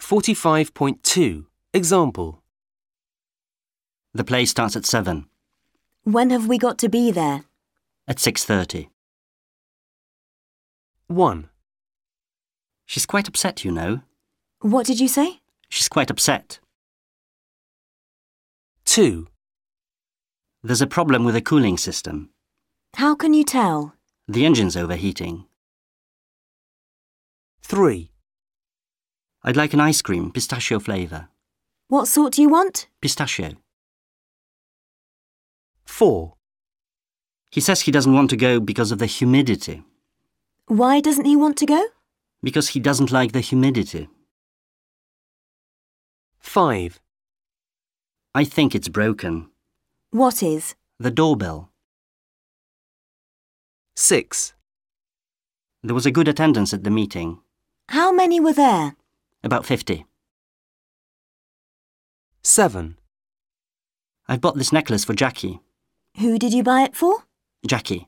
45.2. Example. The play starts at 7. When have we got to be there? At 6:30. 1, She's quite upset, you know. What did you say? She's quite upset. 2, There's a problem with the cooling system. How can you tell? The engine's overheating. 3, I'd like an ice cream, pistachio flavour. What sort do you want? Pistachio. 4, He says he doesn't want to go because of the humidity. Why doesn't he want to go? Because he doesn't like the humidity. 5, I think it's broken. What is? The doorbell. 6, There was a good attendance at the meeting. How many were there? About 50. 7, I've bought this necklace for Jackie. Who did you buy it for? Jackie.